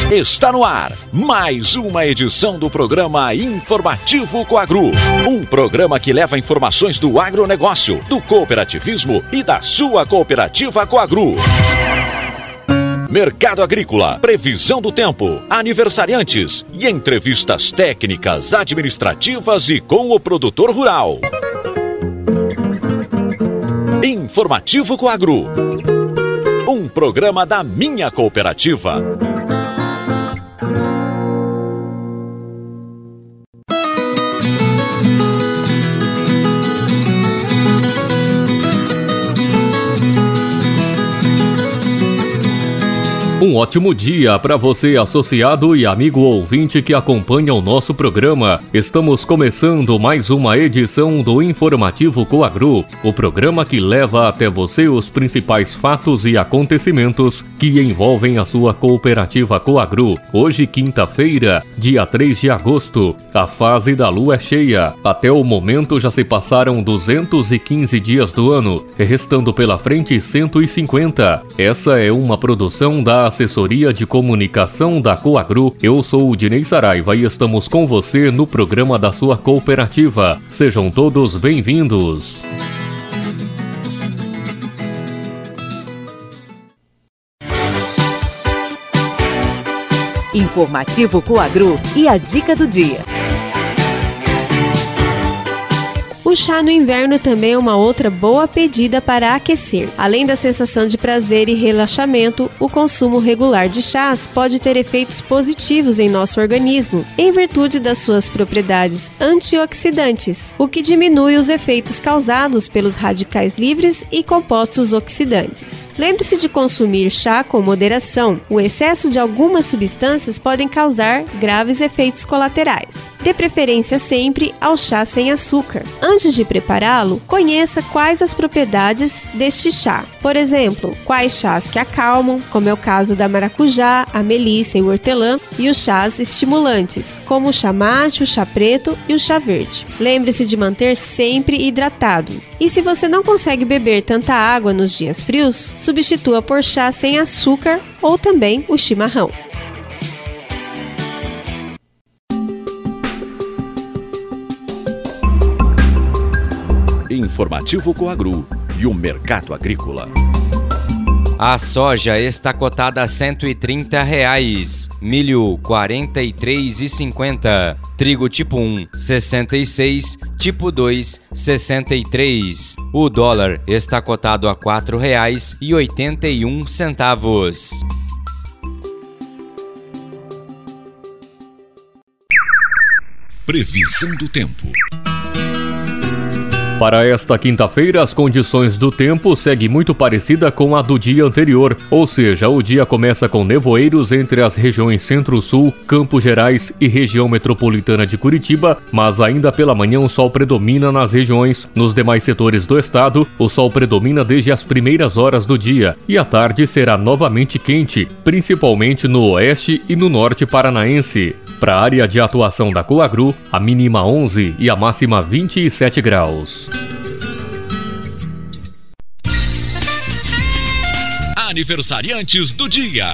Está no ar mais uma edição do programa Informativo Coagro. Um programa que leva informações do agronegócio, do cooperativismo e da sua cooperativa Coagro. Mercado agrícola, previsão do tempo, aniversariantes e entrevistas técnicas, administrativas e com o produtor rural. Informativo Coagro. Um programa da minha cooperativa. Um ótimo dia para você, associado e amigo ouvinte que acompanha o nosso programa. Estamos começando mais uma edição do Informativo Coagro, o programa que leva até você os principais fatos e acontecimentos que envolvem a sua cooperativa Coagro. Hoje, quinta-feira, dia 3 de agosto, a fase da lua é cheia. Até o momento já se passaram 215 dias do ano, restando pela frente 150. Essa é uma produção da Assessoria de Comunicação da Coagro. Eu sou o Dinei Saraiva e estamos com você no programa da sua cooperativa. Sejam todos bem-vindos. Informativo Coagro e a dica do dia. O chá no inverno também é uma outra boa pedida para aquecer. Além da sensação de prazer e relaxamento, o consumo regular de chás pode ter efeitos positivos em nosso organismo, em virtude das suas propriedades antioxidantes, o que diminui os efeitos causados pelos radicais livres e compostos oxidantes. Lembre-se de consumir chá com moderação. O excesso de algumas substâncias podem causar graves efeitos colaterais. Dê preferência sempre ao chá sem açúcar. Antes de prepará-lo, conheça quais as propriedades deste chá. Por exemplo, quais chás que acalmam, como é o caso da maracujá, a melissa e o hortelã, e os chás estimulantes, como o chá mate, o chá preto e o chá verde. Lembre-se de manter sempre hidratado. E se você não consegue beber tanta água nos dias frios, substitua por chá sem açúcar ou também o chimarrão. Informativo Coagro e o mercado agrícola. A soja está cotada a R$ 130, milho R$ 43,50, trigo tipo 1 66, tipo 2 63. O dólar está cotado a R$ 4,81. Previsão do tempo. Para esta quinta-feira, as condições do tempo seguem muito parecida com a do dia anterior, ou seja, o dia começa com nevoeiros entre as regiões Centro-Sul, Campos Gerais e região metropolitana de Curitiba, mas ainda pela manhã o sol predomina nas regiões. Nos demais setores do estado, o sol predomina desde as primeiras horas do dia e à tarde será novamente quente, principalmente no oeste e no norte paranaense. Para a área de atuação da Coagro, a mínima 11 e a máxima 27 graus. Aniversariantes do dia.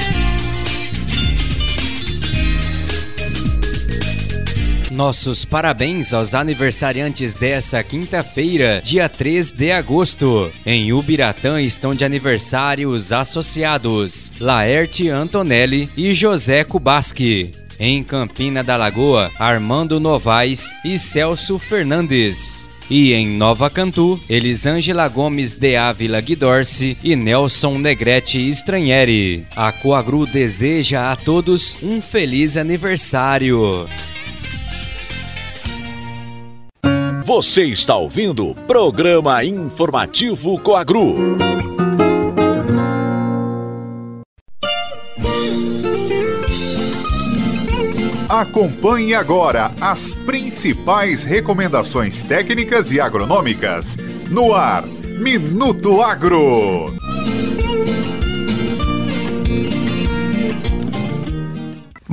Nossos parabéns aos aniversariantes dessa quinta-feira, dia 3 de agosto. Em Ubiratã estão de aniversário os associados Laerte Antonelli e José Kubaski. Em Campina da Lagoa, Armando Novaes e Celso Fernandes. E em Nova Cantu, Elisângela Gomes de Ávila Guidorce e Nelson Negrete Stranieri. A Coagro deseja a todos um feliz aniversário. Você está ouvindo o programa Informativo Coagro. Acompanhe agora as principais recomendações técnicas e agronômicas no ar, Minuto Agro.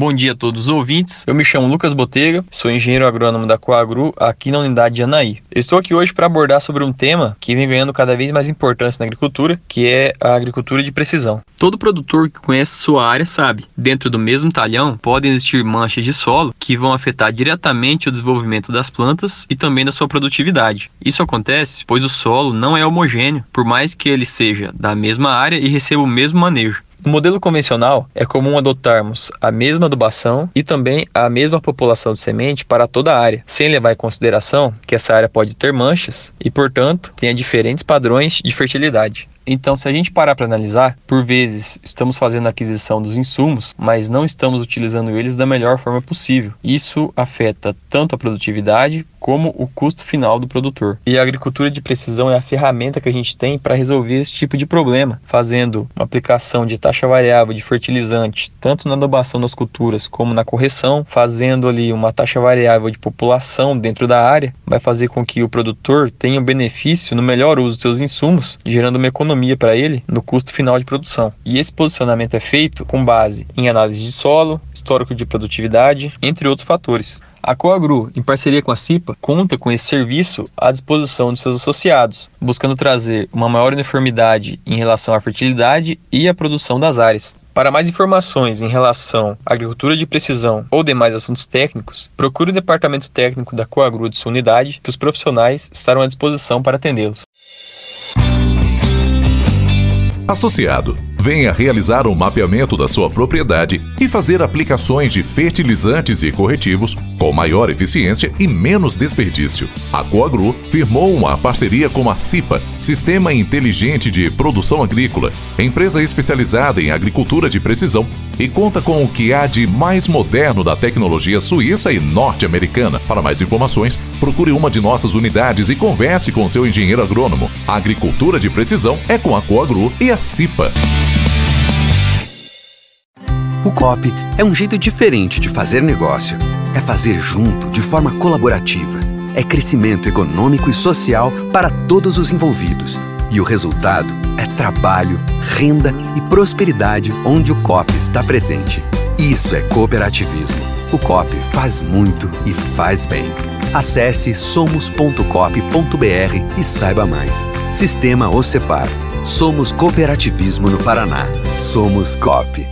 Bom dia a todos os ouvintes. Eu me chamo Lucas Botega, sou engenheiro agrônomo da Coagru aqui na unidade de Anaí. Estou aqui hoje para abordar sobre um tema que vem ganhando cada vez mais importância na agricultura, que é a agricultura de precisão. Todo produtor que conhece sua área sabe, dentro do mesmo talhão podem existir manchas de solo que vão afetar diretamente o desenvolvimento das plantas e também da sua produtividade. Isso acontece pois o solo não é homogêneo, por mais que ele seja da mesma área e receba o mesmo manejo. No modelo convencional, é comum adotarmos a mesma adubação e também a mesma população de semente para toda a área, sem levar em consideração que essa área pode ter manchas e, portanto, tenha diferentes padrões de fertilidade. Então, se a gente parar para analisar, por vezes estamos fazendo a aquisição dos insumos, mas não estamos utilizando eles da melhor forma possível. Isso afeta tanto a produtividade como o custo final do produtor. E a agricultura de precisão é a ferramenta que a gente tem para resolver esse tipo de problema, fazendo uma aplicação de taxa variável de fertilizante, tanto na adubação das culturas como na correção, fazendo ali uma taxa variável de população dentro da área, vai fazer com que o produtor tenha um benefício no melhor uso dos seus insumos, gerando uma economia para ele no custo final de produção. E esse posicionamento é feito com base em análise de solo, histórico de produtividade, entre outros fatores. A Coagru, em parceria com a CIPA, conta com esse serviço à disposição de seus associados, buscando trazer uma maior uniformidade em relação à fertilidade e à produção das áreas. Para mais informações em relação à agricultura de precisão ou demais assuntos técnicos, procure o departamento técnico da Coagru de sua unidade, que os profissionais estarão à disposição para atendê-los. Associado, venha realizar um mapeamento da sua propriedade e fazer aplicações de fertilizantes e corretivos com maior eficiência e menos desperdício. A Coagru firmou uma parceria com a CIPA, Sistema Inteligente de Produção Agrícola, empresa especializada em agricultura de precisão, e conta com o que há de mais moderno da tecnologia suíça e norte-americana. Para mais informações, procure uma de nossas unidades e converse com seu engenheiro agrônomo. A agricultura de precisão é com a Coagru e a CIPA. O Coop é um jeito diferente de fazer negócio. É fazer junto, de forma colaborativa. É crescimento econômico e social para todos os envolvidos. E o resultado é trabalho, renda e prosperidade onde o Coop está presente. Isso é cooperativismo. O Coop faz muito e faz bem. Acesse somos.coop.br e saiba mais. Sistema OCEPAR. Somos cooperativismo no Paraná. Somos Coop.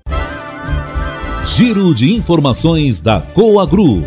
Giro de informações da Coagru.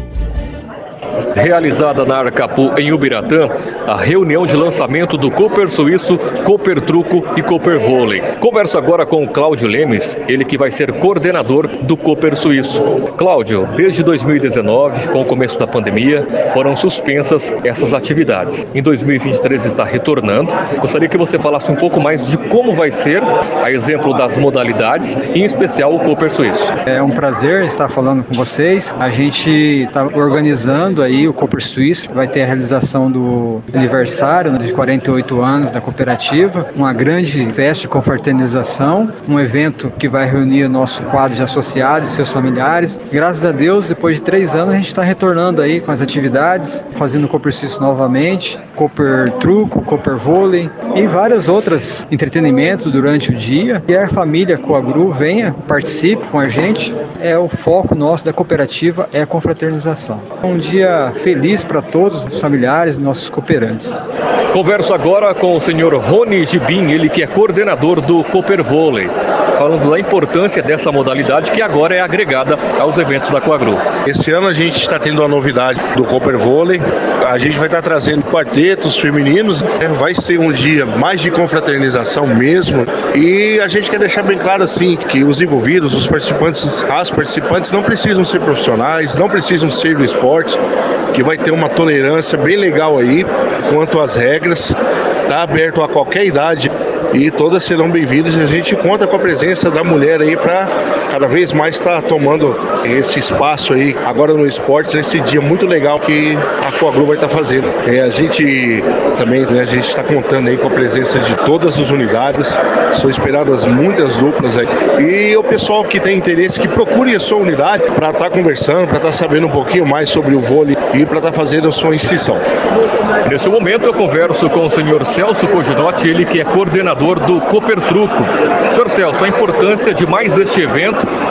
Realizada na Arcapu, em Ubiratã, a reunião de lançamento do Cooper Suíço, Cooper Truco e Cooper Vôlei. Converso agora com o Cláudio Lemes, ele que vai ser coordenador do Cooper Suíço. Cláudio, desde 2019, com o começo da pandemia, foram suspensas essas atividades. Em 2023 está retornando. Gostaria que você falasse um pouco mais de como vai ser, a exemplo das modalidades, e em especial o Cooper Suíço. É um prazer estar falando com vocês. A gente está organizando aí o Cooper Suíço, vai ter a realização do aniversário de 48 anos da cooperativa, uma grande festa de confraternização, um evento que vai reunir o nosso quadro de associados e seus familiares. Graças a Deus, depois de 3 anos, a gente está retornando aí com as atividades, fazendo o Cooper Suíço novamente, Cooper Truco, Cooper Vôlei e vários outros entretenimentos durante o dia. E a família Coagru venha, participe com a gente. É o foco nosso da cooperativa, é a confraternização. Um dia feliz para todos os familiares, nossos cooperantes. Converso agora com o senhor Rony Gibin, ele que é coordenador do Cooper Vôlei, falando da importância dessa modalidade que agora é agregada aos eventos da Coagru. Esse ano a gente está tendo a novidade do Cooper Vôlei. A gente vai estar trazendo quartetos femininos, vai ser um dia mais de confraternização mesmo, e a gente quer deixar bem claro assim que os envolvidos, os participantes, as participantes não precisam ser profissionais, não precisam ser do esporte, que vai ter uma tolerância bem legal aí quanto às regras, está aberto a qualquer idade e todas serão bem-vindas, e a gente conta com a presença da mulher aí para cada vez mais estar tomando esse espaço aí agora no esporte, nesse dia muito legal que a Coagru vai estar fazendo. A gente também, a gente está contando aí com a presença de todas as unidades, são esperadas muitas duplas aí, e o pessoal que tem interesse que procure a sua unidade para estar conversando, para estar sabendo um pouquinho mais sobre o vôlei e para estar fazendo a sua inscrição. Nesse momento eu converso com o senhor Celso Coginotti, ele que é coordenador do Cooper Truco. Senhor Celso, a importância de mais este evento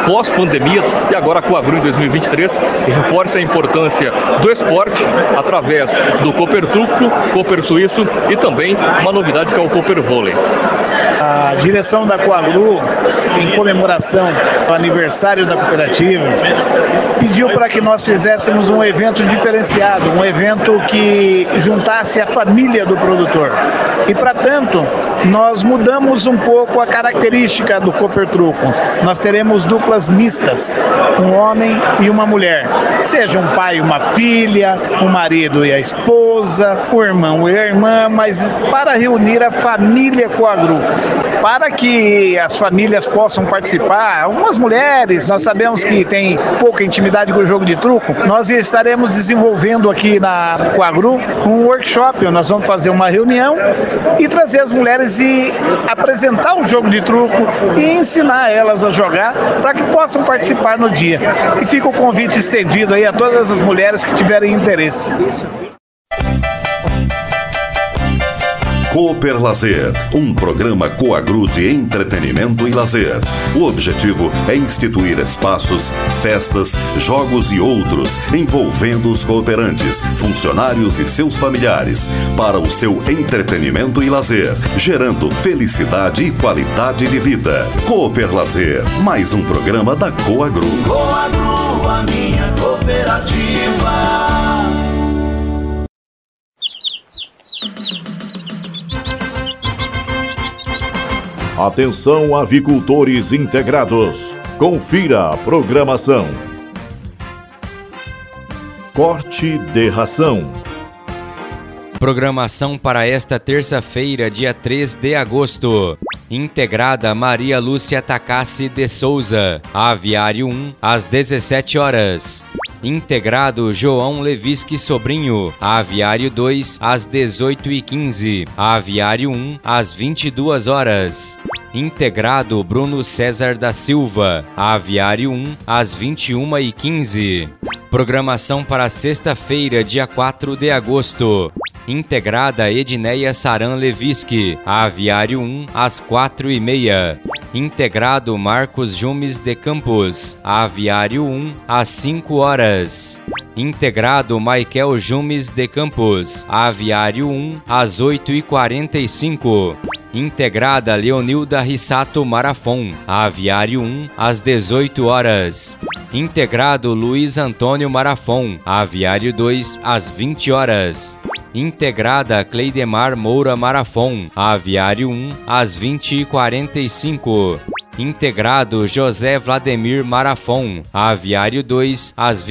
pós-pandemia e agora a Coagru em 2023 reforça a importância do esporte através do Cooper Truco, Cooper Suíço e também uma novidade que é o Cooper Vôlei. A direção da Coagru, em comemoração ao aniversário da cooperativa, pediu para que nós fizéssemos um evento diferenciado, um evento que juntasse a família do produtor. E, para tanto, nós mudamos um pouco a característica do Cooper Truco. Nós teremos duplas mistas, um homem e uma mulher. Seja um pai e uma filha, o marido e a esposa, o irmão e a irmã, mas para reunir a família Coagru. Para que as famílias possam participar, algumas mulheres, nós sabemos que tem pouca intimidade com o jogo de truco, nós estaremos desenvolvendo aqui na Coagru um workshop, nós vamos fazer uma reunião e trazer as mulheres e apresentar o jogo de truco e ensinar elas a jogar para que possam participar no dia. E fica o convite estendido aí a todas as mulheres que tiverem interesse. Cooper Lazer, um programa Coagru de entretenimento e lazer. O objetivo é instituir espaços, festas, jogos e outros envolvendo os cooperantes, funcionários e seus familiares para o seu entretenimento e lazer, gerando felicidade e qualidade de vida. Cooper Lazer, mais um programa da Coagru. Coagru, a minha cooperativa. Atenção, avicultores integrados. Confira a programação. Corte de ração. Programação para esta terça-feira, dia 3 de agosto. Integrada Maria Lúcia Takassi de Souza, Aviário 1, às 17 horas. Integrado João Levisque Sobrinho, Aviário 2, às 18h15. Aviário 1, às 22 horas. Integrado Bruno César da Silva, Aviário 1, às 21h15. Programação para sexta-feira, dia 4 de agosto. Integrada Edneia Saran Levisque, Aviário 1, às 4h30. Integrado Marcos Jumes de Campos, Aviário 1, às 5 horas. Integrado Maikel Jumes de Campos, Aviário 1, às 8h45. Integrada Leonilda Rissato Marafon, Aviário 1, às 18 horas. Integrado Luiz Antônio Marafon, Aviário 2, às 20 horas. Integrada Cleidemar Moura Marafon, Aviário 1, às 20h45. Integrado José Vladimir Marafon, Aviário 2, às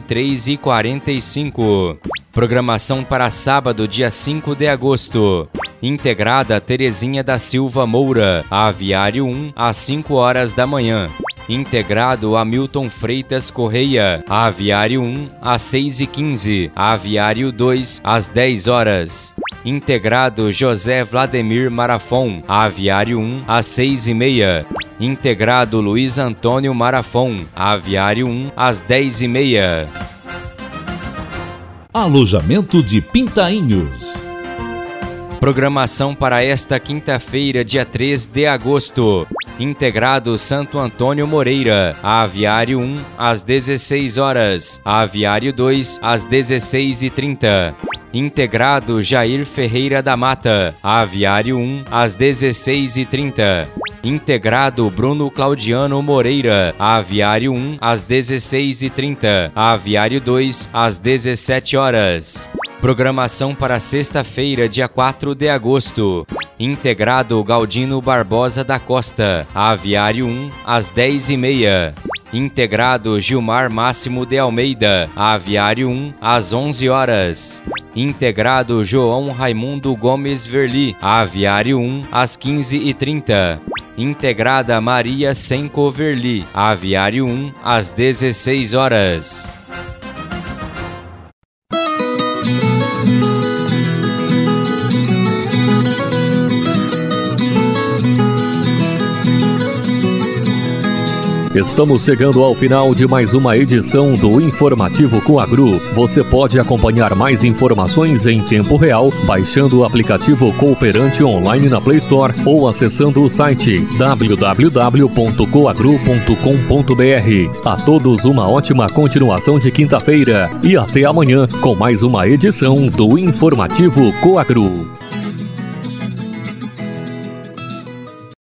23h45. Programação para sábado, dia 5 de agosto. Integrada Terezinha da Silva Moura, Aviário 1, às 5 horas da manhã. Integrado Hamilton Freitas Correia, Aviário 1, às 6h15. Aviário 2, às 10 horas. Integrado José Vladimir Marafon, Aviário 1, às 6h30. Integrado Luiz Antônio Marafon, Aviário 1, às 10h30. Alojamento de Pintainhos. Programação para esta quinta-feira, dia 3 de agosto. Integrado Santo Antônio Moreira, Aviário 1, às 16 horas. Aviário 2, às 16h30. Integrado Jair Ferreira da Mata, Aviário 1, às 16h30. Integrado Bruno Claudiano Moreira, Aviário 1, às 16h30. Aviário 2, às 17 horas. Programação para sexta-feira, dia 4 de agosto. Integrado Galdino Barbosa da Costa, Aviário 1, às 10h30. Integrado Gilmar Máximo de Almeida, Aviário 1, às 11 horas. Integrado João Raimundo Gomes Verli, Aviário 1, às 15h30. Integrada Maria Senco Verli, Aviário 1, às 16 horas. Estamos chegando ao final de mais uma edição do Informativo Coagro. Você pode acompanhar mais informações em tempo real baixando o aplicativo Cooperante online na Play Store ou acessando o site www.coagro.com.br. A todos uma ótima continuação de quinta-feira e até amanhã com mais uma edição do Informativo Coagro.